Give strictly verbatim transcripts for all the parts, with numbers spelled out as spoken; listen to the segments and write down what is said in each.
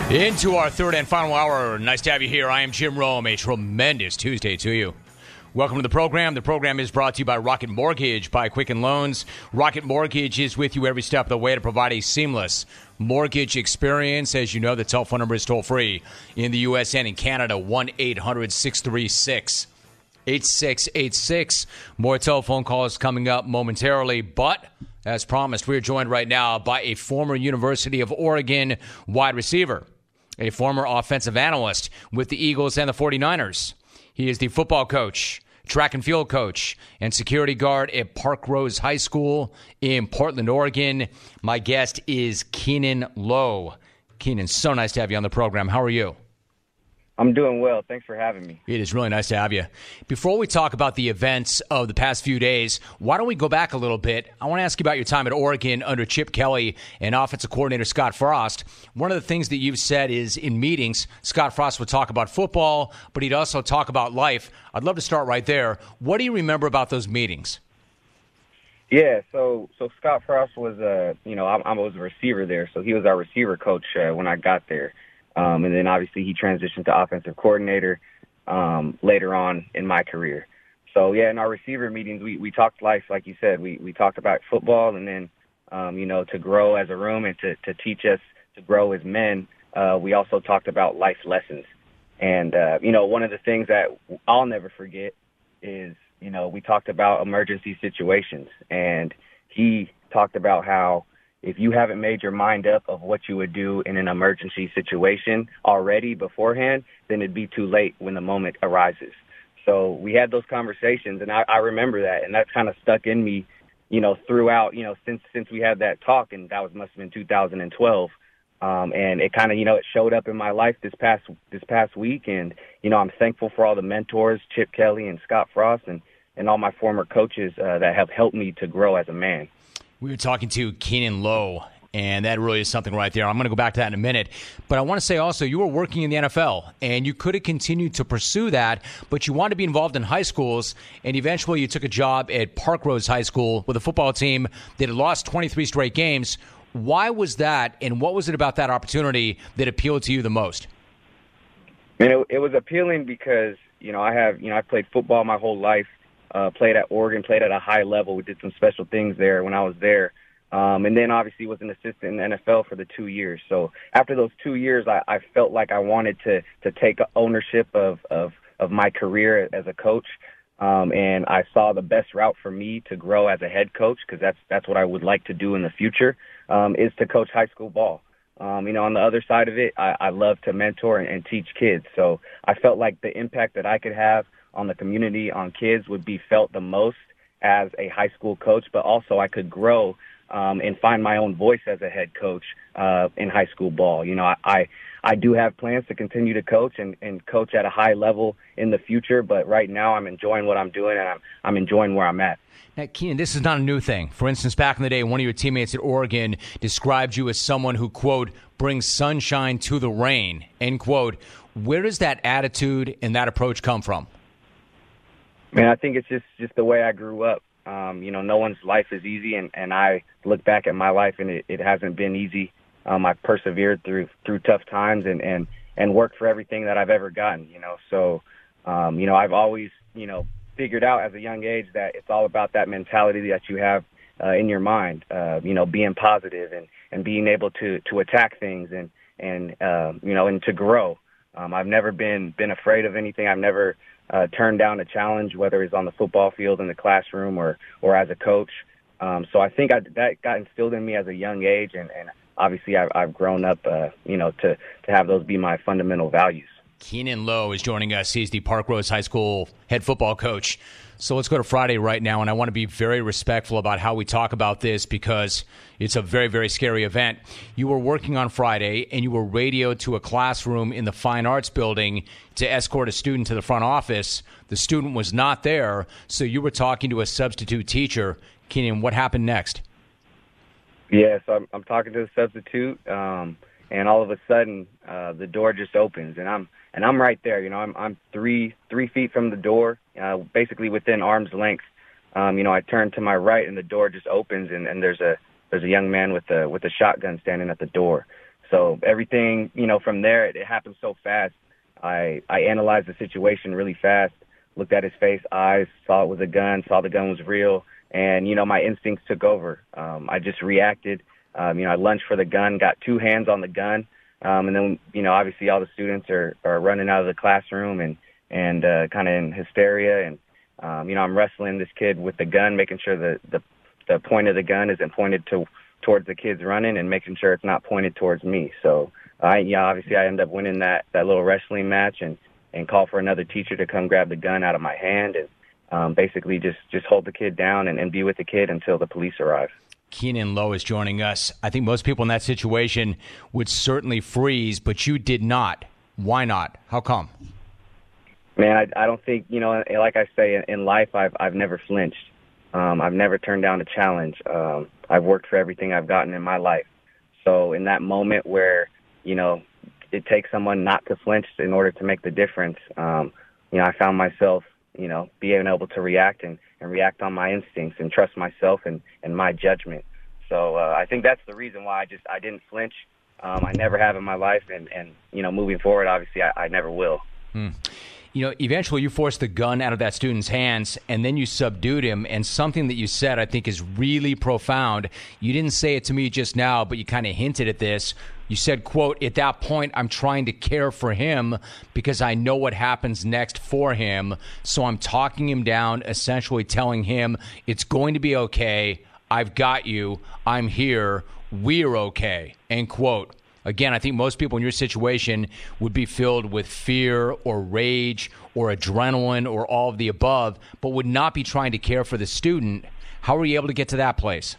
Into our third and final hour. Nice to have you here. I am Jim Rome. A tremendous Tuesday to you. Welcome to the program. The program is brought to you by Rocket Mortgage by Quicken Loans. Rocket Mortgage is with you every step of the way to provide a seamless mortgage experience. As you know, the telephone number is toll-free in the U S and in Canada, one eight hundred six three six eight six eight six. More telephone calls coming up momentarily, but as promised, we are joined right now by a former University of Oregon wide receiver, a former offensive analyst with the Eagles and the forty-niners. He is the football coach, track and field coach, and security guard at Parkrose High School in Portland, Oregon. My guest is Keanan Lowe. Keanan, so nice to have you on the program. How are you? I'm doing well. Thanks for having me. It is really nice to have you. Before we talk about the events of the past few days, why don't we go back a little bit? I want to ask you about your time at Oregon under Chip Kelly and offensive coordinator Scott Frost. One of the things that you've said is in meetings, Scott Frost would talk about football, but he'd also talk about life. I'd love to start right there. What do you remember about those meetings? Yeah, so so Scott Frost was, uh, you know, I, I was a receiver there, so he was our receiver coach uh, when I got there. Um, and then obviously he transitioned to offensive coordinator um, later on in my career. So, yeah, in our receiver meetings, we, we talked life, like you said. We we talked about football and then, um, you know, to grow as a room and to, to teach us to grow as men. Uh, we also talked about life lessons. And, uh, you know, one of the things that I'll never forget is, you know, we talked about emergency situations. And he talked about how if you haven't made your mind up of what you would do in an emergency situation already beforehand, then it'd be too late when the moment arises. So we had those conversations, and I, I remember that, and that's kind of stuck in me, you know, throughout, you know, since since we had that talk, and that was must have been two thousand twelve. Um, and it kind of, you know, it showed up in my life this past this past week, and you know, I'm thankful for all the mentors, Chip Kelly and Scott Frost, and and all my former coaches uh, that have helped me to grow as a man. We were talking to Keanan Lowe, and that really is something right there. I'm going to go back to that in a minute. But I want to say also, you were working in the N F L, and you could have continued to pursue that, but you wanted to be involved in high schools, and eventually you took a job at Parkrose High School with a football team that had lost twenty-three straight games. Why was that, and what was it about that opportunity that appealed to you the most? And it, it was appealing because, you know, I have, you know, I played football my whole life. Uh, played at Oregon, played at a high level. We did some special things there when I was there. Um, and then obviously was an assistant in the N F L for the two years. So after those two years, I, I felt like I wanted to, to take ownership of, of, of my career as a coach. Um, and I saw the best route for me to grow as a head coach, because that's, that's what I would like to do in the future, um, is to coach high school ball. Um, you know, on the other side of it, I, I love to mentor and, and teach kids. So I felt like the impact that I could have on the community, on kids, would be felt the most as a high school coach, but also I could grow um, and find my own voice as a head coach uh, in high school ball. You know, I, I, I do have plans to continue to coach and, and coach at a high level in the future, but right now I'm enjoying what I'm doing, and I'm, I'm enjoying where I'm at. Now, Keanan, this is not a new thing. For instance, back in the day, one of your teammates at Oregon described you as someone who, quote, brings sunshine to the rain, end quote. Where does that attitude and that approach come from? Man, I think it's just, just the way I grew up. Um, you know, no one's life is easy, and, and I look back at my life, and it, it hasn't been easy. Um, I've persevered through through tough times and, and, and worked for everything that I've ever gotten, you know. So, um, you know, I've always, you know, figured out as a young age that it's all about that mentality that you have uh, in your mind, uh, you know, being positive and, and being able to, to attack things and, and uh, you know, and to grow. Um, I've never been, been afraid of anything. I've never uh, turned down a challenge, whether it's on the football field, in the classroom, or, or as a coach. Um, so I think I, that got instilled in me as a young age, and, and obviously I've, I've grown up, uh, you know, to, to have those be my fundamental values. Keanan Lowe is joining us. He's the Parkrose High School head football coach. So let's go to Friday right now, and I want to be very respectful about how we talk about this because it's a very, very scary event. You were working on Friday, and you were radioed to a classroom in the Fine Arts Building to escort a student to the front office. The student was not there, so you were talking to a substitute teacher. Keanan, what happened next? Yeah, so I'm, I'm talking to the substitute, um, and all of a sudden uh, the door just opens, and I'm and I'm right there. You know, I'm I'm three three feet from the door, uh, basically within arm's length. Um, you know, I turn to my right, and the door just opens, and, and there's a there's a young man with a with a shotgun standing at the door. So everything, you know, from there, it, it happened so fast. I, I analyzed the situation really fast, looked at his face, eyes, saw it was a gun, saw the gun was real, and, you know, my instincts took over. Um, I just reacted. Um, you know, I lunged for the gun, got two hands on the gun, um, and then, you know, obviously all the students are, are running out of the classroom and, and uh, kind of in hysteria. And, um, you know, I'm wrestling this kid with the gun, making sure that the, the point of the gun isn't pointed to towards the kids running and making sure it's not pointed towards me. So, I, yeah, obviously I end up winning that, that little wrestling match and, and call for another teacher to come grab the gun out of my hand and um, basically just, just hold the kid down and, and be with the kid until the police arrive. Keenan Lowe is joining us. I think most people in that situation would certainly freeze, but you did not. Why not? How come? Man, I, I don't think, you know, like I say, in life I've, I've never flinched. Um, I've never turned down a challenge. Um, I've worked for everything I've gotten in my life. So in that moment where, you know, it takes someone not to flinch in order to make the difference. Um, you know, I found myself, you know, being able to react and, and react on my instincts and trust myself and, and my judgment. So uh, I think that's the reason why I just I didn't flinch. Um, I never have in my life, and, and you know, moving forward, obviously, I, I never will. Hmm. You know, eventually you forced the gun out of that student's hands, and then you subdued him, and something that you said I think is really profound. You didn't say it to me just now, but you kind of hinted at this. You said, quote, at that point, I'm trying to care for him because I know what happens next for him, so I'm talking him down, essentially telling him it's going to be okay, I've got you, I'm here, we're okay, end quote. Again, I think most people in your situation would be filled with fear or rage or adrenaline or all of the above, but would not be trying to care for the student. How were you able to get to that place?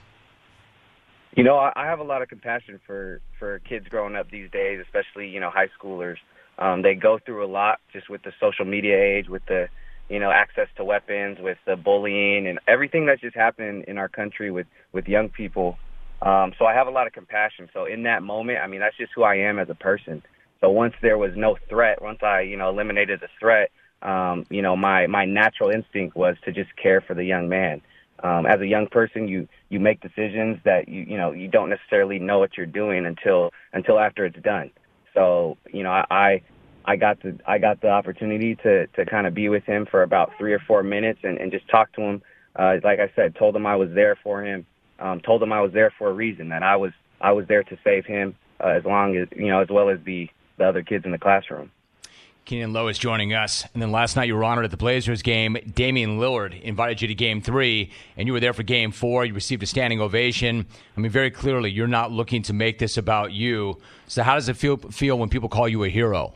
You know, I have a lot of compassion for, for kids growing up these days, especially, you know, high schoolers. Um, they go through a lot just with the social media age, with the, you know, access to weapons, with the bullying and everything that's just happening in our country with, with young people. Um, so I have a lot of compassion. So in that moment, I mean, that's just who I am as a person. So once there was no threat, once I, you know, eliminated the threat, um, you know, my, my natural instinct was to just care for the young man. Um, as a young person, you, you make decisions that you, you know, you don't necessarily know what you're doing until, until after it's done. So, you know, I, I got the, I got the opportunity to, to kind of be with him for about three or four minutes and, and just talk to him. Uh, like I said, told him I was there for him. Um, told him I was there for a reason, that I was I was there to save him uh, as long as, you know, as well as the, the other kids in the classroom. Keenan Lowe is joining us. And then last night you were honored at the Blazers game. Damian Lillard invited you to game three, and you were there for game four. You received a standing ovation. I mean, very clearly, you're not looking to make this about you. So how does it feel feel when people call you a hero?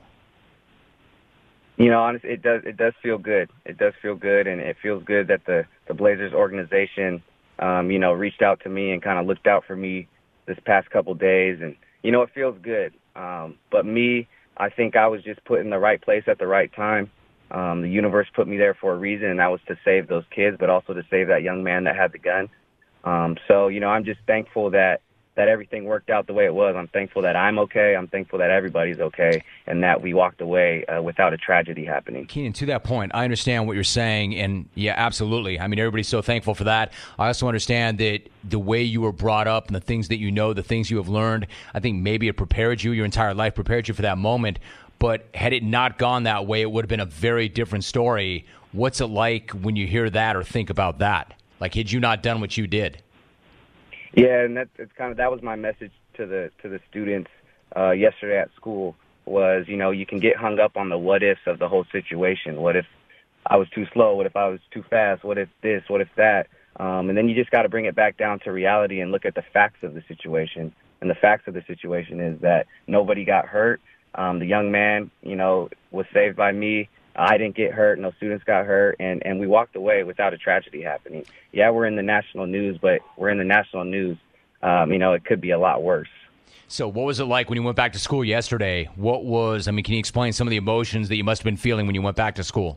You know, honestly, it does it does feel good. It does feel good, and it feels good that the, the Blazers organization Um, you know, reached out to me and kind of looked out for me this past couple days. And, you know, it feels good. Um, but me, I think I was just put in the right place at the right time. Um, the universe put me there for a reason, and that was to save those kids, but also to save that young man that had the gun. Um, so, you know, I'm just thankful that, that everything worked out the way it was. I'm thankful that I'm okay. I'm thankful that everybody's okay, and that we walked away uh, without a tragedy happening. Keenan, to that point, I understand what you're saying, and yeah, absolutely. I mean, everybody's so thankful for that. I also understand that the way you were brought up and the things that you know, the things you have learned, I think maybe it prepared you, your entire life prepared you for that moment. But had it not gone that way, it would have been a very different story. What's it like when you hear that or think about that? Like, had you not done what you did? Yeah, and that's it's kind of that was my message to the to the students uh, yesterday at school was, you know, you can get hung up on the what ifs of the whole situation. What if I was too slow? What if I was too fast? What if this? What if that? Um, and then you just got to bring it back down to reality and look at the facts of the situation. And the facts of the situation is that nobody got hurt. Um, the young man, you know, was saved by me. I didn't get hurt. No students got hurt. And, and we walked away without a tragedy happening. Yeah, we're in the national news, but we're in the national news. Um, you know, it could be a lot worse. So what was it like when you went back to school yesterday? What was, I mean, can you explain some of the emotions that you must have been feeling when you went back to school?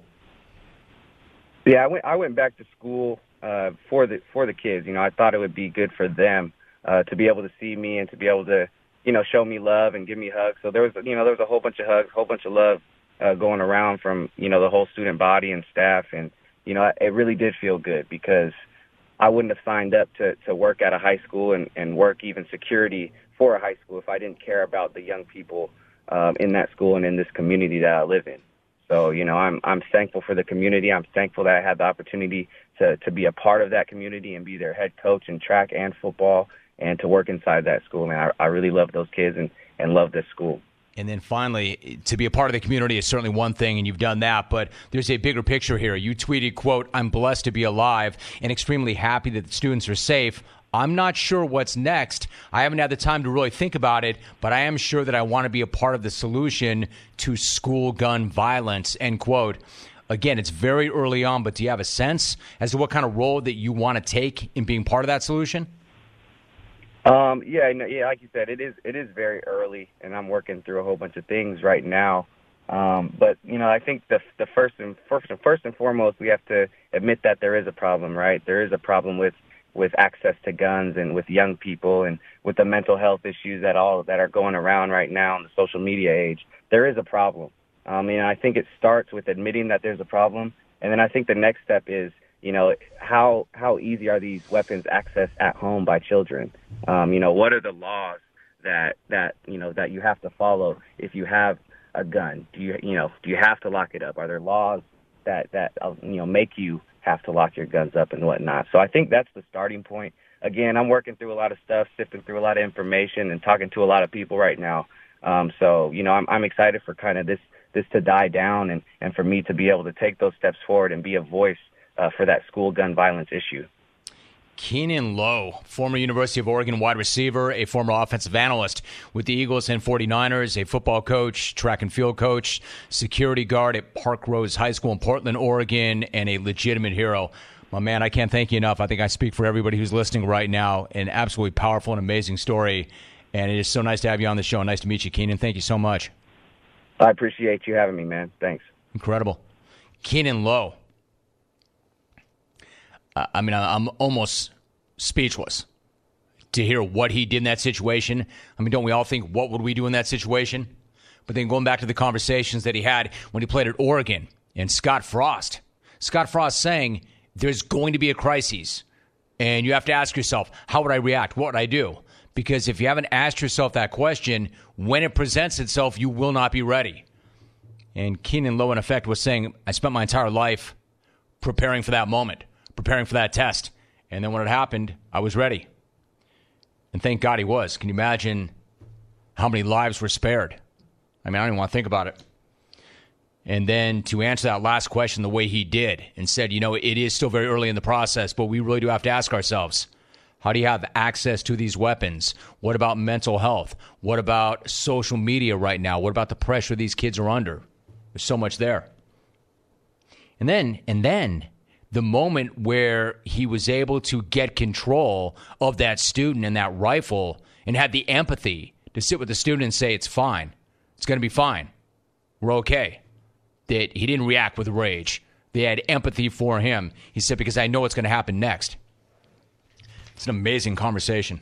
Yeah, I went, I went back to school uh, for the for the kids. You know, I thought it would be good for them uh, to be able to see me and to be able to, you know, show me love and give me hugs. So there was, you know, there was a whole bunch of hugs, a whole bunch of love uh, going around from, you know, the whole student body and staff. And, you know, it really did feel good because, I wouldn't have signed up to, to work at a high school and, and work even security for a high school if I didn't care about the young people um, in that school and in this community that I live in. So, you know, I'm I'm thankful for the community. I'm thankful that I had the opportunity to, to be a part of that community and be their head coach in track and football and to work inside that school. Man, I, I really love those kids and, and love this school. And then finally, to be a part of the community is certainly one thing, and you've done that, but there's a bigger picture here. You tweeted, quote, "I'm blessed to be alive and extremely happy that the students are safe. I'm not sure what's next. I haven't had the time to really think about it, but I am sure that I want to be a part of the solution to school gun violence," end quote. Again, it's very early on, but do you have a sense as to what kind of role that you want to take in being part of that solution? Um, yeah, no, yeah, like you said, it is it is very early, and I'm working through a whole bunch of things right now. Um, but you know, I think the the first and first and first and foremost, we have to admit that there is a problem, right? There is a problem with, with access to guns and with young people and with the mental health issues that all that are going around right now in the social media age. There is a problem. Um, and I think it starts with admitting that there's a problem, and then I think the next step is, you know, how how easy are these weapons accessed at home by children? Um, you know, what are the laws that that you know that you have to follow if you have a gun? Do you you know do you have to lock it up? Are there laws that that uh, you know make you have to lock your guns up and whatnot? So I think that's the starting point. Again, I'm working through a lot of stuff, sifting through a lot of information, and talking to a lot of people right now. Um, so you know, I'm I'm excited for kind of this this to die down and and for me to be able to take those steps forward and be a voice Uh, for that school gun violence issue. Keanon Lowe, former University of Oregon wide receiver, a former offensive analyst with the Eagles and forty-niners, a football coach, track and field coach, security guard at Park Rose High School in Portland, Oregon, and a legitimate hero. My man, I can't thank you enough. I think I speak for everybody who's listening right now. An absolutely powerful and amazing story, and it is so nice to have you on the show. Nice to meet you, Keanon. Thank you so much. I appreciate you having me, man. Thanks. Incredible. Keanon Lowe. I mean, I'm almost speechless to hear what he did in that situation. I mean, don't we all think, what would we do in that situation? But then going back to the conversations that he had when he played at Oregon and Scott Frost. Scott Frost saying, there's going to be a crisis, and you have to ask yourself, how would I react? What would I do? Because if you haven't asked yourself that question, when it presents itself, you will not be ready. And Keanon Lowe, in effect, was saying, I spent my entire life preparing for that moment, preparing for that test. And then when it happened, I was ready. And thank God he was. Can you imagine how many lives were spared? I mean, I don't even want to think about it. And then to answer that last question the way he did and said, you know, it is still very early in the process, but we really do have to ask ourselves, how do you have access to these weapons? What about mental health? What about social media right now? What about the pressure these kids are under? There's so much there. And then, and then, the moment where he was able to get control of that student and that rifle and had the empathy to sit with the student and say, it's fine. It's going to be fine. We're okay. That he didn't react with rage. They had empathy for him. He said, because I know what's going to happen next. It's an amazing conversation.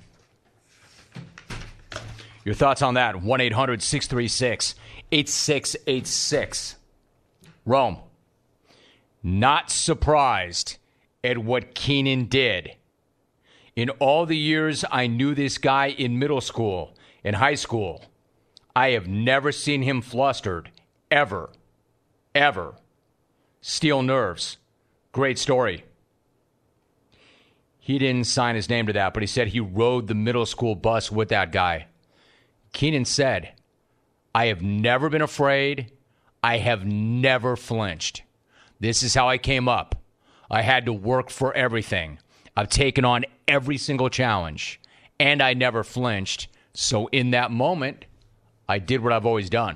Your thoughts on that? one eight hundred six three six eight six eight six. Rome. Not surprised at what Keanon did. In all the years I knew this guy in middle school and high school, I have never seen him flustered, ever, ever. Steel nerves. Great story. He didn't sign his name to that, but he said he rode the middle school bus with that guy. Keanon said, I have never been afraid. I have never flinched. This is how I came up. I had to work for everything. I've taken on every single challenge, and I never flinched. So in that moment, I did what I've always done.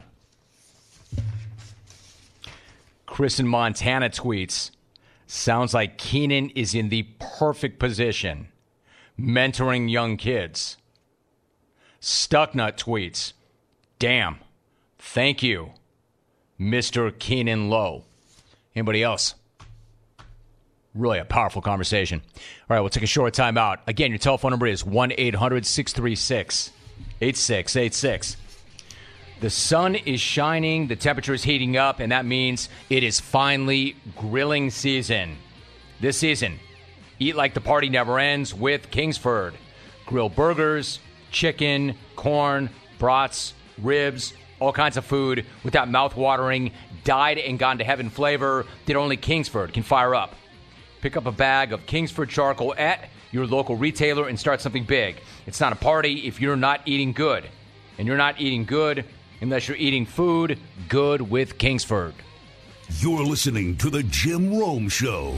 Chris in Montana tweets, sounds like Keanon is in the perfect position, mentoring young kids. Stucknut tweets, damn, thank you, Mister Keanon Lowe. Anybody else? Really a powerful conversation. All right, we'll take a short time out. Again, your telephone number is one eight hundred six three six eight six eight six. The sun is shining, the temperature is heating up, and that means it is finally grilling season. This season, Eat like the party never ends with Kingsford. Grill burgers, chicken, corn, brats, ribs, all kinds of food with that mouth-watering, dyed and gone to heaven flavor that only Kingsford can fire up. Pick up a bag of Kingsford charcoal at your local retailer and start something big. It's not a party if you're not eating good. And you're not eating good unless you're eating food good with Kingsford. You're listening to The Jim Rome Show.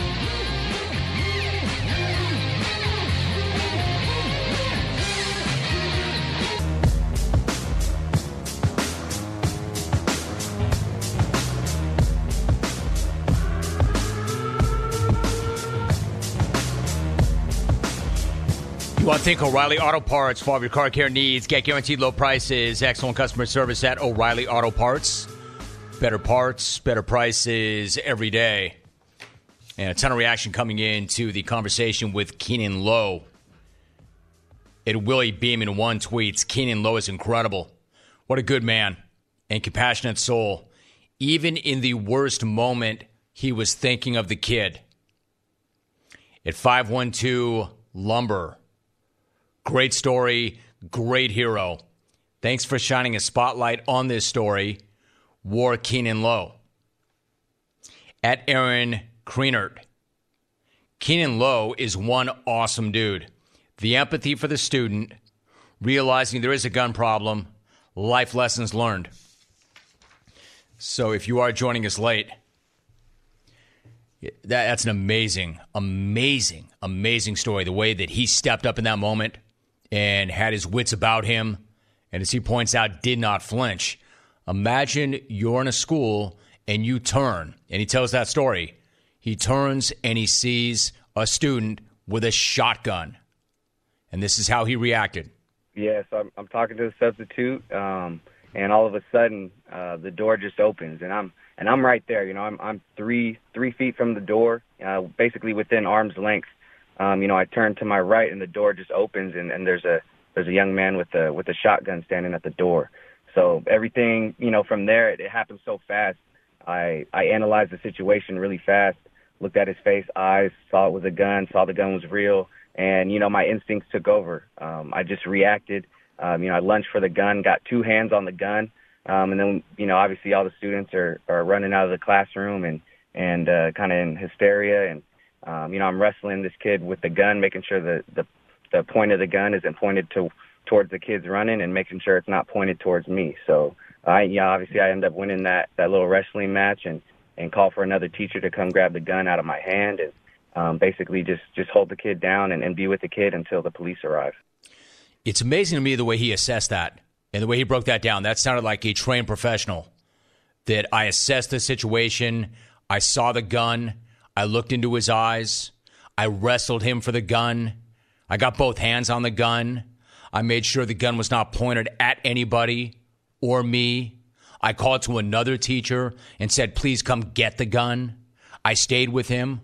You want to think O'Reilly Auto Parts for all of your car care needs. Get guaranteed low prices, excellent customer service at O'Reilly Auto Parts. Better parts, better prices every day. And a ton of reaction coming in to the conversation with Keenan Lowe. At Willie Beeman one tweets, Keenan Lowe is incredible. What a good man and compassionate soul. Even in the worst moment, he was thinking of the kid. At five one two Lumber. Great story, great hero. Thanks for shining a spotlight on this story. War Keenan Lowe. At Aaron Kreenert. Keenan Lowe is one awesome dude. The empathy for the student, realizing there is a gun problem, life lessons learned. So if you are joining us late, that, that's an amazing, amazing, amazing story. The way that he stepped up in that moment and had his wits about him, and as he points out, did not flinch. Imagine you're in a school and you turn, and he tells that story. He turns and he sees a student with a shotgun, and this is how he reacted. Yeah, so I'm, I'm talking to the substitute, um, and all of a sudden uh, the door just opens, and I'm and I'm right there. You know, I'm I'm three three feet from the door, uh, basically within arm's length. Um, you know, I turn to my right, and the door just opens, and, and there's a there's a young man with a with a shotgun standing at the door. So everything, you know, from there, it, it happened so fast. I I analyzed the situation really fast, looked at his face, eyes, saw it was a gun, saw the gun was real, and you know, my instincts took over. Um, I just reacted. Um, you know, I lunged for the gun, got two hands on the gun, um, and then you know, obviously, all the students are, are running out of the classroom and and uh, kind of in hysteria and. Um, you know, I'm wrestling this kid with the gun, making sure that the the point of the gun isn't pointed to towards the kids running, and making sure it's not pointed towards me. So, I yeah, obviously, I end up winning that, that little wrestling match, and, and call for another teacher to come grab the gun out of my hand, and um, basically just, just hold the kid down and, and be with the kid until the police arrive. It's amazing to me the way he assessed that and the way he broke that down. That sounded like a trained professional. That I assessed the situation, I saw the gun. I looked into his eyes. I wrestled him for the gun. I got both hands on the gun. I made sure the gun was not pointed at anybody or me. I called to another teacher and said, please come get the gun. I stayed with him,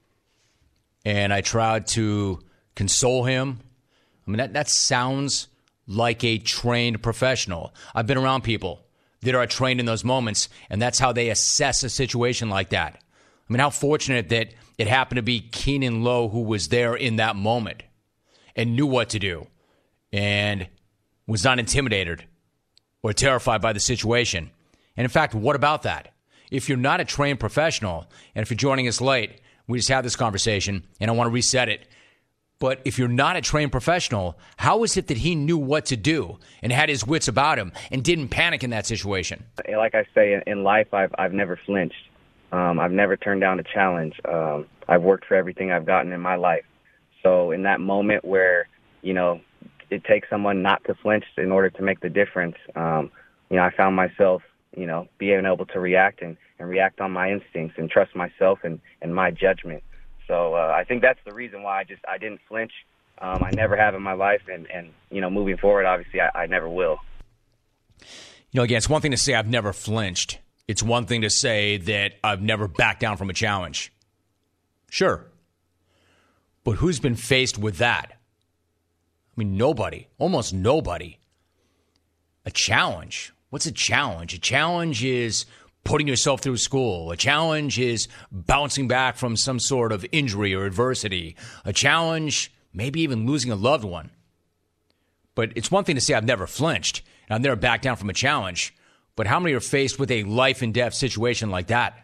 and I tried to console him. I mean, that, that sounds like a trained professional. I've been around people that are trained in those moments, and that's how they assess a situation like that. I mean, how fortunate that it happened to be Keenan Lowe who was there in that moment and knew what to do and was not intimidated or terrified by the situation. And in fact, what about that? If you're not a trained professional, and if you're joining us late, we just had this conversation, and I want to reset it. But if you're not a trained professional, how is it that he knew what to do and had his wits about him and didn't panic in that situation? Like I say, in life, I've I've never flinched. Um, I've never turned down a challenge. Um, I've worked for everything I've gotten in my life. So in that moment where, you know, it takes someone not to flinch in order to make the difference, um, you know, I found myself, you know, being able to react and, and react on my instincts and trust myself and, and my judgment. So uh, I think that's the reason why I just I didn't flinch. Um, I never have in my life. And, and you know, moving forward, obviously, I, I never will. You know, again, it's one thing to say I've never flinched. It's one thing to say that I've never backed down from a challenge. Sure. But who's been faced with that? I mean, nobody. Almost nobody. A challenge. What's a challenge? A challenge is putting yourself through school. A challenge is bouncing back from some sort of injury or adversity. A challenge, maybe even losing a loved one. But it's one thing to say I've never flinched and I've never backed down from a challenge. But how many are faced with a life and death situation like that?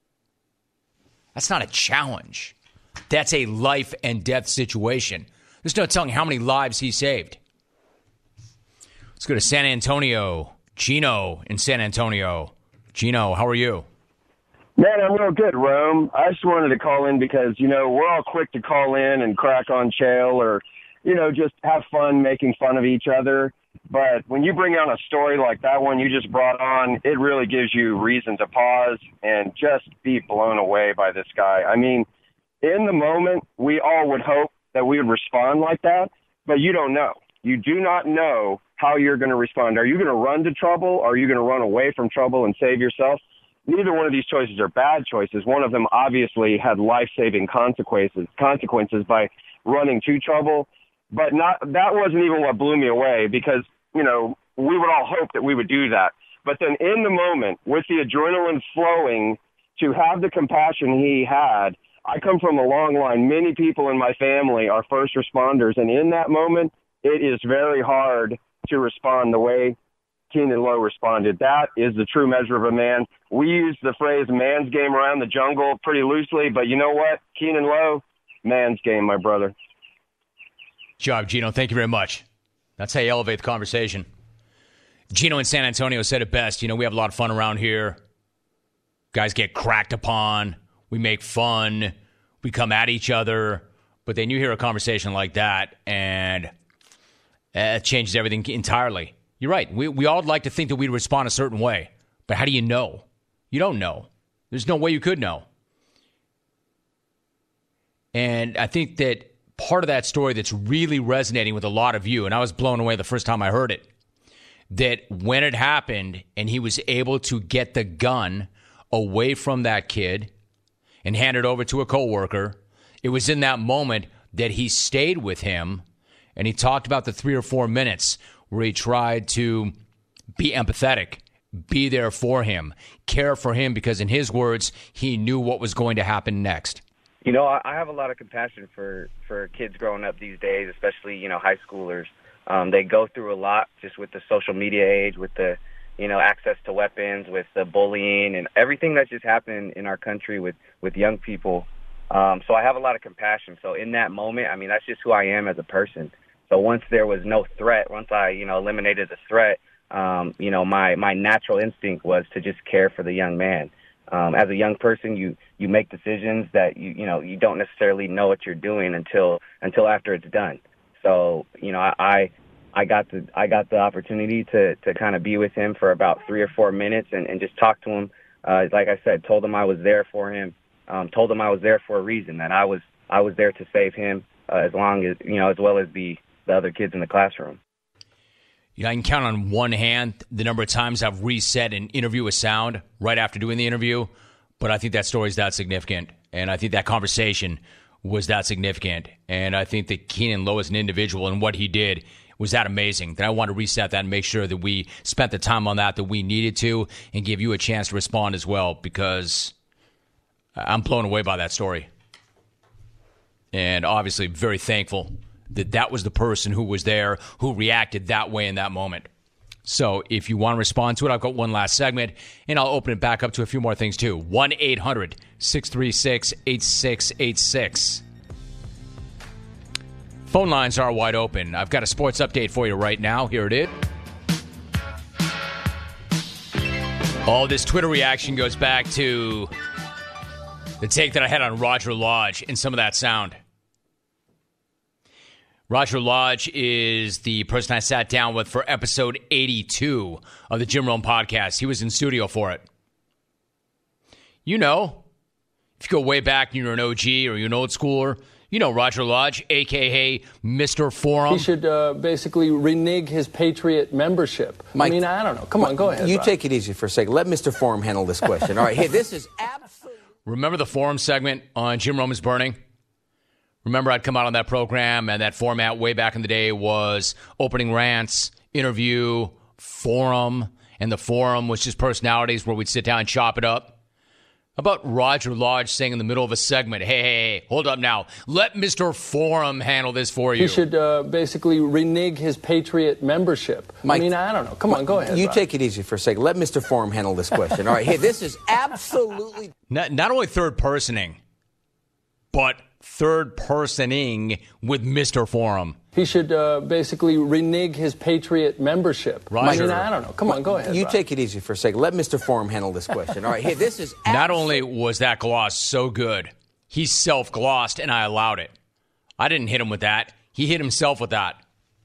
That's not a challenge. That's a life and death situation. There's no telling how many lives he saved. Let's go to San Antonio. Gino in San Antonio. Gino, how are you? Man, I'm real good, Rome. I just wanted to call in because, you know, we're all quick to call in and crack on Chael or, you know, just have fun making fun of each other. But when you bring on a story like that one you just brought on, it really gives you reason to pause and just be blown away by this guy. I mean, in the moment, we all would hope that we would respond like that, but you don't know. You do not know how you're going to respond. Are you going to run to trouble? Are you going to run away from trouble and save yourself? Neither one of these choices are bad choices. One of them obviously had life-saving consequences consequences by running to trouble, but not that wasn't even what blew me away because, you know, we would all hope that we would do that. But then in the moment, with the adrenaline flowing, to have the compassion he had, I come from a long line. Many people in my family are first responders, and in that moment, it is very hard to respond the way Keenan Lowe responded. That is the true measure of a man. We use the phrase man's game around the jungle pretty loosely, but you know what? Keenan Lowe, man's game, my brother. Good job, Gino. Thank you very much. That's how you elevate the conversation. Gino in San Antonio said it best. You know, we have a lot of fun around here. Guys get cracked upon. We make fun. We come at each other. But then you hear a conversation like that, and it changes everything entirely. You're right. We we all like to think that we'd respond a certain way. But how do you know? You don't know. There's no way you could know. And I think that part of that story that's really resonating with a lot of you, and I was blown away the first time I heard it, that when it happened and he was able to get the gun away from that kid and hand it over to a coworker, it was in that moment that he stayed with him and he talked about the three or four minutes where he tried to be empathetic, be there for him, care for him, because in his words, he knew what was going to happen next. You know, I have a lot of compassion for, for kids growing up these days, especially, you know, high schoolers. Um, they go through a lot just with the social media age, with the, you know, access to weapons, with the bullying and everything that's just happening in our country with, with young people. Um, so I have a lot of compassion. So in that moment, I mean, that's just who I am as a person. So once there was no threat, once I, you know, eliminated the threat, um, you know, my, my natural instinct was to just care for the young man. Um, as a young person, you, you make decisions that, you, you know, you don't necessarily know what you're doing until until after it's done. So, you know, I, I I got the I got the opportunity to, to kind of be with him for about three or four minutes and, and just talk to him. Uh, like I said, told him I was there for him. Um, told him I was there for a reason, that I was I was there to save him uh, as long as, you know, as well as the, the other kids in the classroom. You know, I can count on one hand the number of times I've reset an interview with sound right after doing the interview, but I think that story is that significant, and I think that conversation was that significant, and I think that Keenan Lowe as an individual and what he did was that amazing, that I want to reset that and make sure that we spent the time on that that we needed to and give you a chance to respond as well, because I'm blown away by that story, and obviously very thankful that that was the person who was there, who reacted that way in that moment. So if you want to respond to it, I've got one last segment, and I'll open it back up to a few more things too. one eight hundred six three six eight six eight six. Phone lines are wide open. I've got a sports update for you right now. Here it is. All this Twitter reaction goes back to the take that I had on Roger Lodge and some of that sound. Roger Lodge is the person I sat down with for episode eighty-two of the Jim Rome podcast. He was in studio for it. You know, if you go way back and you're an O G or you're an old schooler, you know Roger Lodge, a k a. Mister Forum. He should uh, basically renege his Patriot membership. Mike, I mean, I don't know. Come on, go ahead. You Rob. Take it easy for a second. Let Mister Forum handle this question. All right, hey, this is absolutely... Remember the Forum segment on Jim Rome is Burning? Remember, I'd come out on that program, and that format way back in the day was opening rants, interview, forum, and the forum was just personalities where we'd sit down and chop it up. How about Roger Lodge saying in the middle of a segment, hey, hey, hey, hold up now. Let Mister Forum handle this for you. He should uh, basically renege his Patriot membership. Mike, I mean, I don't know. Come on, go ahead. You Rob. take it easy for a second. Let Mister Forum handle this question. All right, hey, this is absolutely... Not, not only third-personing, but third-personing with Mister Forum. He should uh, basically renege his Patriot membership. Roger. I mean, I don't know. Come on, go ahead. You Rob. take it easy for a second. Let Mister Forum handle this question. All right, hey, this is... Not only was that gloss so good, he self-glossed, and I allowed it. I didn't hit him with that. He hit himself with that.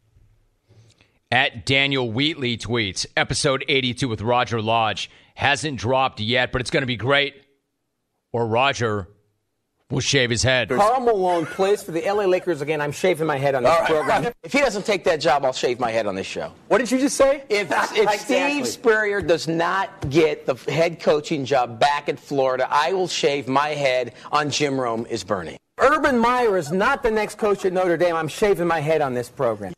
At Daniel Wheatley tweets, episode eighty-two with Roger Lodge hasn't dropped yet, but it's going to be great. Or Roger will shave his head. Karl Malone plays for the L A Lakers again. I'm shaving my head on this right. program. If he doesn't take that job, I'll shave my head on this show. What did you just say? If, if exactly. Steve Spurrier does not get the head coaching job back at Florida, I will shave my head on Jim Rome is Bernie. Urban Meyer is not the next coach at Notre Dame. I'm shaving my head on this program.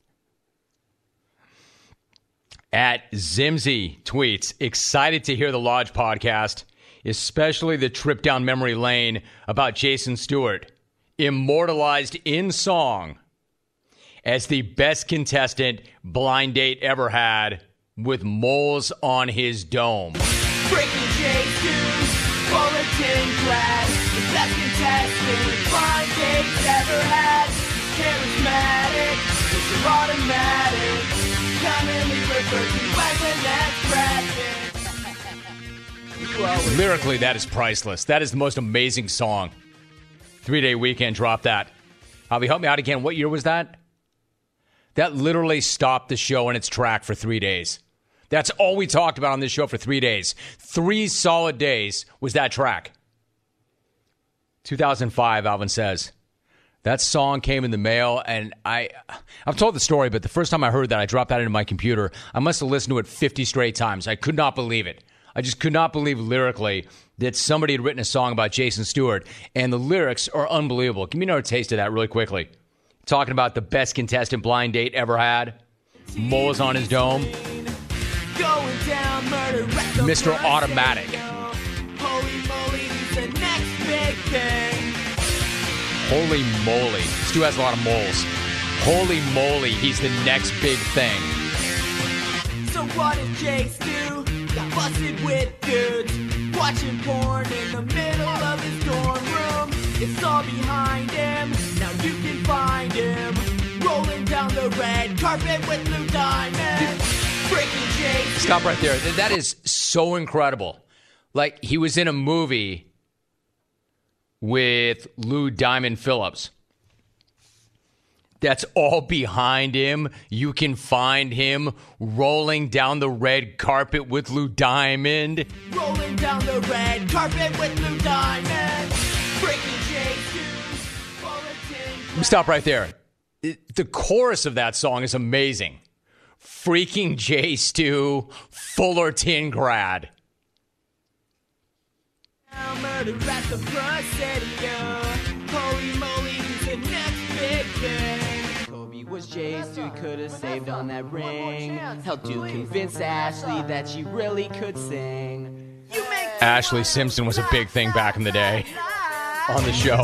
At Zimzy tweets, excited to hear the Lodge podcast, especially the trip down memory lane about Jason Stewart, immortalized in song as the best contestant Blind Date ever had with moles on his dome. Breaking J two, bulletin class, the best contestant Blind Date's ever had. Charismatic, it's automatic, commonly referred to as the next practice. Lyrically, that is priceless. That is the most amazing song. Three-Day Weekend dropped that. Javi, help me out again. What year was that? That literally stopped the show in its track for three days. That's all we talked about on this show for three days. Three solid days was that track. two thousand five, Alvin says. That song came in the mail, and I, I've told the story, but the first time I heard that, I dropped that into my computer. I must have listened to it fifty straight times. I could not believe it. I just could not believe lyrically that somebody had written a song about Jason Stewart, and the lyrics are unbelievable. Give me another taste of that really quickly. Talking about the best contestant Blind Date ever had. Moles on his dome. Mister Automatic. Holy moly, he's the next big thing. Holy moly. Stu has a lot of moles. Holy moly, he's the next big thing. So what did Jay do? Got busted with dudes, watching porn in the middle of his dorm room. It's all behind him, now you can find him, rolling down the red carpet with Lou Diamond. Breaking J two. Stop right there. That is so incredible. Like, he was in a movie with Lou Diamond Phillips. That's all behind him. You can find him rolling down the red carpet with Lou Diamond. Rolling down the red carpet with Lou Diamond. Breaking J two. Bulletin. Stop right there. The chorus of that song is amazing. Freaking J Stu, Fullerton grad. Murder at the Presidio. Holy moly, he's the next big thing. Kobe was Jay's dude, could have saved on that ring. Helped to convince Ashley that she really could sing. Ashley Simpson was a big thing back in the day on the show.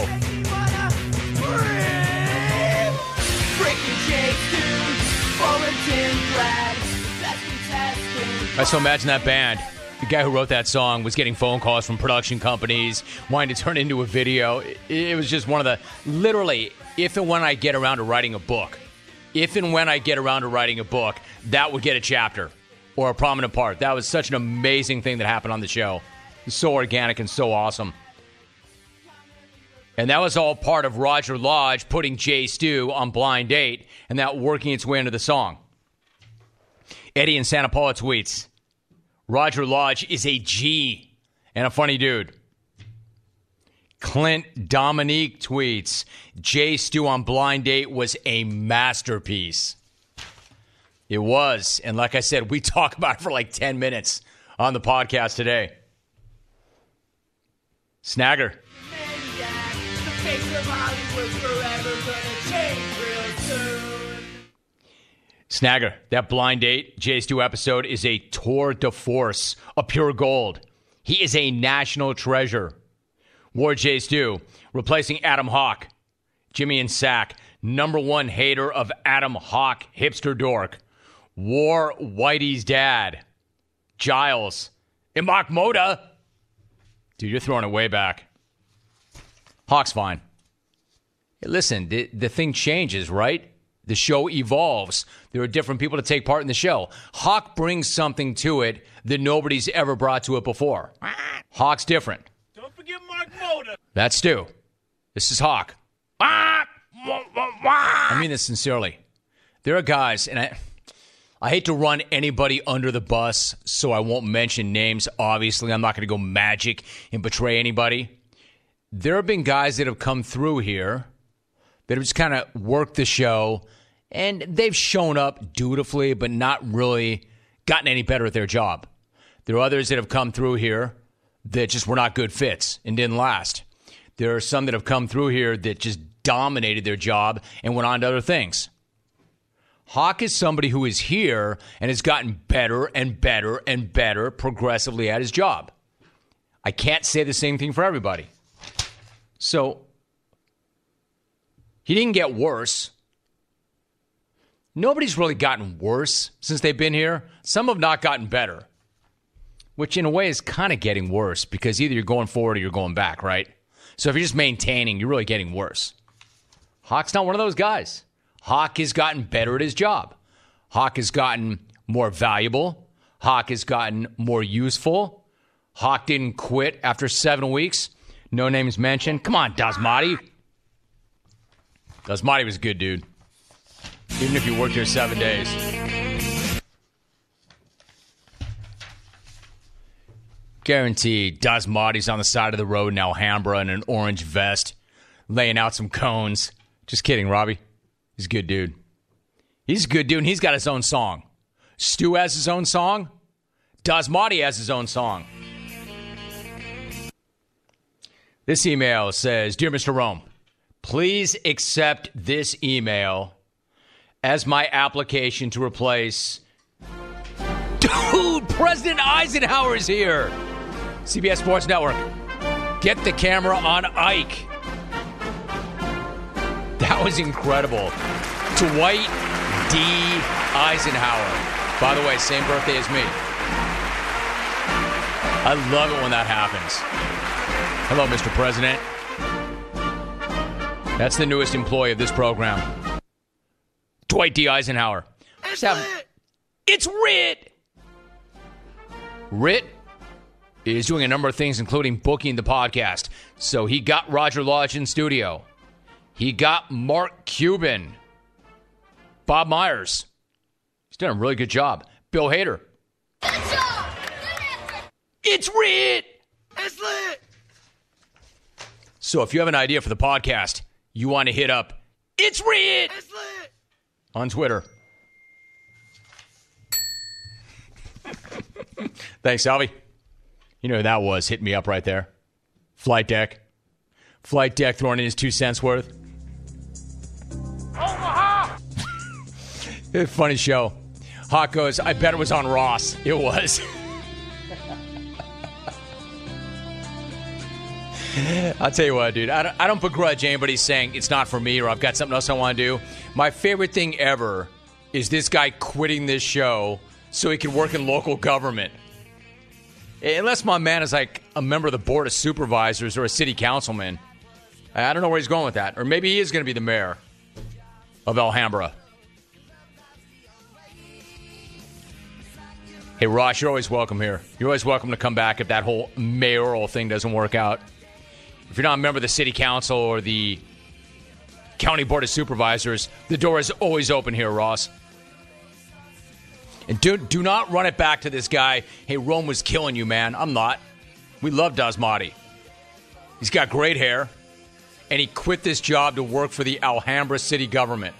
Breaking J two, Fullerton grad, best contestant. I so imagine that band. The guy who wrote that song was getting phone calls from production companies, wanting to turn it into a video. It was just one of the, literally, if and when I get around to writing a book, if and when I get around to writing a book, that would get a chapter or a prominent part. That was such an amazing thing that happened on the show. It was so organic and so awesome. And that was all part of Roger Lodge putting Jay Stu on Blind Date and that working its way into the song. Eddie in Santa Paula tweets, Roger Lodge is a G and a funny dude. Clint Dominique tweets, Jay Stu on Blind Date was a masterpiece. It was. And like I said, we talk about it for like ten minutes on the podcast today. Snagger. Snagger, that Blind Date Jay Stu episode is a tour de force, a pure gold. He is a national treasure. War Jay Stu, replacing Adam Hawk. Jimmy and Sack, number one hater of Adam Hawk, hipster dork. War Whitey's dad. Giles. And Mark Moda. Dude, you're throwing it way back. Hawk's fine. Hey, listen, the, the thing changes, right? The show evolves. There are different people to take part in the show. Hawk brings something to it that nobody's ever brought to it before. Hawk's different. Don't forget Mark Moda. That's Stu. This is Hawk. I mean this sincerely. There are guys, and I, I hate to run anybody under the bus, so I won't mention names. Obviously, I'm not going to go magic and betray anybody. There have been guys that have come through here that have just kind of worked the show, and they've shown up dutifully, but not really gotten any better at their job. There are others that have come through here that just were not good fits and didn't last. There are some that have come through here that just dominated their job and went on to other things. Hawk is somebody who is here and has gotten better and better and better progressively at his job. I can't say the same thing for everybody. So, he didn't get worse. Nobody's really gotten worse since they've been here. Some have not gotten better, which in a way is kind of getting worse because either you're going forward or you're going back, right? So if you're just maintaining, you're really getting worse. Hawk's not one of those guys. Hawk has gotten better at his job. Hawk has gotten more valuable. Hawk has gotten more useful. Hawk didn't quit after seven weeks. No names mentioned. Come on, Dasmati. Dasmati was a good dude. Even if you worked here seven days. Guaranteed, Dasmati's on the side of the road in Alhambra in an orange vest, laying out some cones. Just kidding, Robbie. He's a good dude. He's a good dude, and he's got his own song. Stu has his own song. Dasmati has his own song. This email says, Dear Mister Rome, please accept this email as my application to replace... Dude, President Eisenhower is here. C B S Sports Network. Get the camera on Ike. That was incredible. Dwight D. Eisenhower. By the way, same birthday as me. I love it when that happens. Hello, Mister President. That's the newest employee of this program. Dwight D. Eisenhower. It's have, lit. It's Rit. Rit is doing a number of things, including booking the podcast. So he got Roger Lodge in studio. He got Mark Cuban. Bob Myers. He's done a really good job. Bill Hader. Good job. It's Rit. It's lit. So if you have an idea for the podcast, you want to hit up It's Rit It's lit. on Twitter. Thanks, Salvi. You know who that was. Hit me up right there. Flight Deck. Flight Deck throwing in his two cents worth. Omaha. Funny show. Hawk goes, I bet it was on Ross. It was. I'll tell you what, dude. I don't, I don't begrudge anybody saying it's not for me or I've got something else I want to do. My favorite thing ever is this guy quitting this show so he can work in local government. Unless my man is like a member of the board of supervisors or a city councilman. I don't know where he's going with that. Or maybe he is going to be the mayor of Alhambra. Hey, Ross, you're always welcome here. You're always welcome to come back if that whole mayoral thing doesn't work out. If you're not a member of the city council or the county board of supervisors, the door is always open here, Ross. And do, do not run it back to this guy, hey, Rome was killing you, man. I'm not. We love Dasmati. He's got great hair, and he quit this job to work for the Alhambra city government.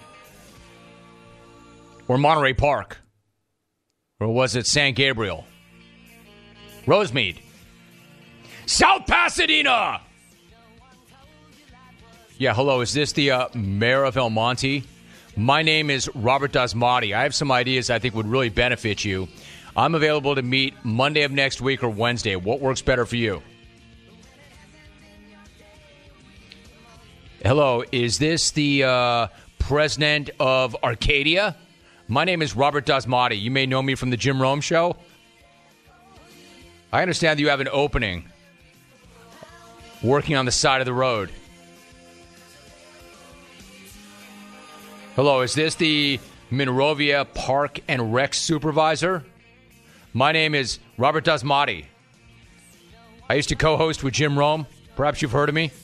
Or Monterey Park. Or was it San Gabriel? Rosemead. South Pasadena! Yeah, hello, is this the uh, mayor of El Monte? My name is Robert Dasmati. I have some ideas I think would really benefit you. I'm available to meet Monday of next week or Wednesday. What works better for you? Hello, is this the uh, president of Arcadia? My name is Robert Dasmati. You may know me from the Jim Rome Show. I understand that you have an opening working on the side of the road. Hello, is this the Monrovia Park and Rec supervisor? My name is Robert Dasmati. I used to co-host with Jim Rome. Perhaps you've heard of me.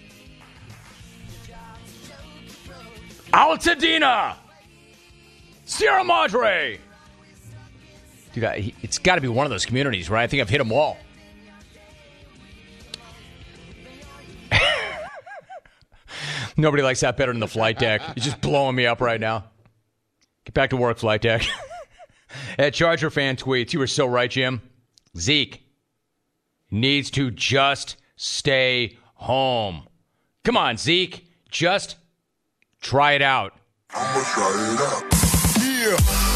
Altadena! Sierra Madre! Dude, I, it's got to be one of those communities, right? I think I've hit them all. Nobody likes that better than the flight deck. It's just blowing me up right now. Get back to work, flight deck. At Charger fan tweets, you were so right, Jim. Zeke needs to just stay home. Come on, Zeke. Just try it out. I'm gonna try it out. Yeah.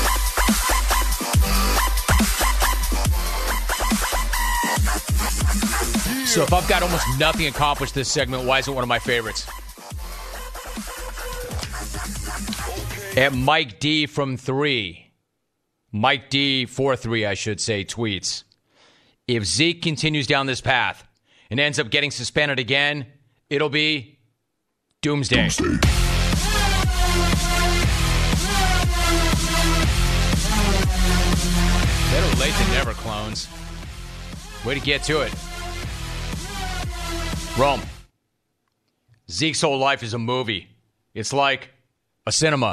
So if I've got almost nothing accomplished this segment, why is it one of my favorites? At Mike D from three, Mike D four three, I should say, tweets, if Zeke continues down this path and ends up getting suspended again, it'll be doomsday. doomsday. Better late than never, clones. Way to get to it. Rome. Zeke's whole life is a movie. It's like a cinema.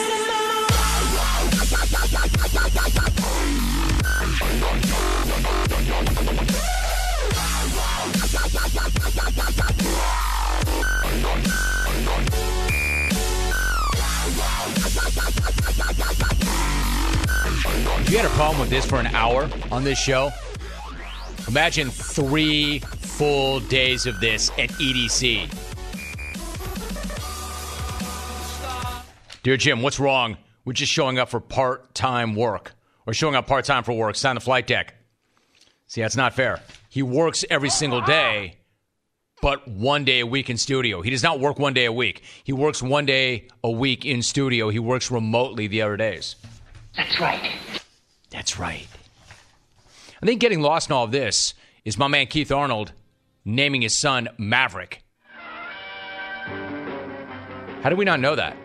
If you had a problem with this for an hour on this show, imagine three full days of this at E D C. Dear Jim, what's wrong with just showing up for part-time work? Or showing up part-time for work, sign the flight deck. See, that's not fair. He works every single day, but one day a week in studio. He does not work one day a week. He works one day a week in studio. He works remotely the other days. That's right. That's right. I think getting lost in all of this is my man Keith Arnold naming his son Maverick. How do we not know that?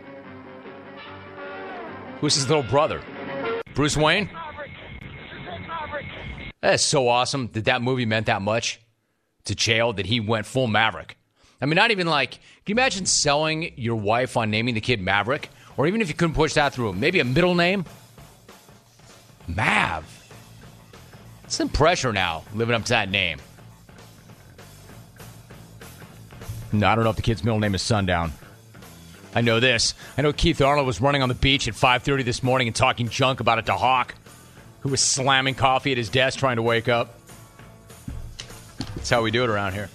Who's his little brother? Bruce Wayne? That's so awesome that that movie meant that much to Chael that he went full Maverick. I mean, not even like, can you imagine selling your wife on naming the kid Maverick? Or even if you couldn't push that through, maybe a middle name? Mav. Some pressure now living up to that name. No, I don't know if the kid's middle name is Sundown. I know this. I know Keith Arnold was running on the beach at five thirty this morning and talking junk about it to Hawk, who was slamming coffee at his desk trying to wake up. That's how we do it around here.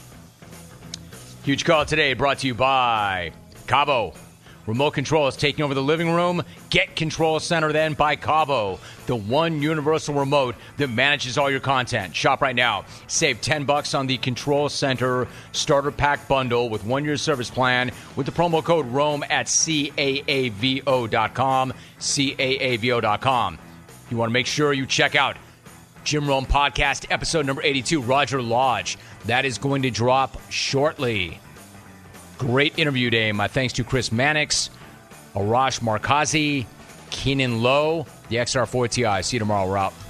Huge call today brought to you by Cabo. Remote control is taking over the living room. Get Control Center then by Cabo, the one universal remote that manages all your content. Shop right now. Save ten bucks on the Control Center Starter Pack Bundle with one-year service plan with the promo code ROME at caavo dot com, caavo dot com. You want to make sure you check out Jim Rome Podcast, episode number eighty-two, Roger Lodge. That is going to drop shortly. Great interview day. My thanks to Chris Mannix, Arash Markazi, Keenan Lowe, the X R four Ti. See you tomorrow. We're out.